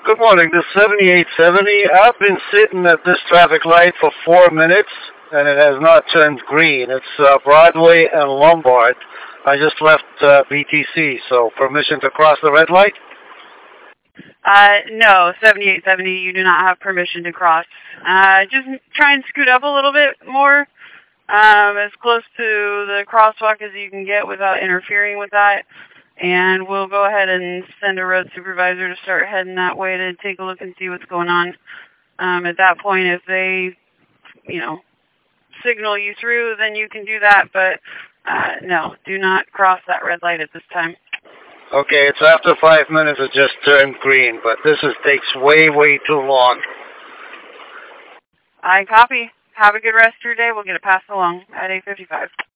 Good morning. This is 7870. I've been sitting at this traffic light for 4 minutes, and it has not turned green. It's Broadway and Lombard. I just left BTC, so permission to cross the red light? No, 7870, you do not have permission to cross. Just try and scoot up a little bit more, as close to the crosswalk as you can get without interfering with that. And we'll go ahead and send a road supervisor to start heading that way to take a look and see what's going on. At that point, if they, signal you through, then you can do that. But, no, do not cross that red light at this time. Okay, it's after 5 minutes. It just turned green, but this takes way, way too long. I copy. Have a good rest of your day. We'll get it passed along at 8:55.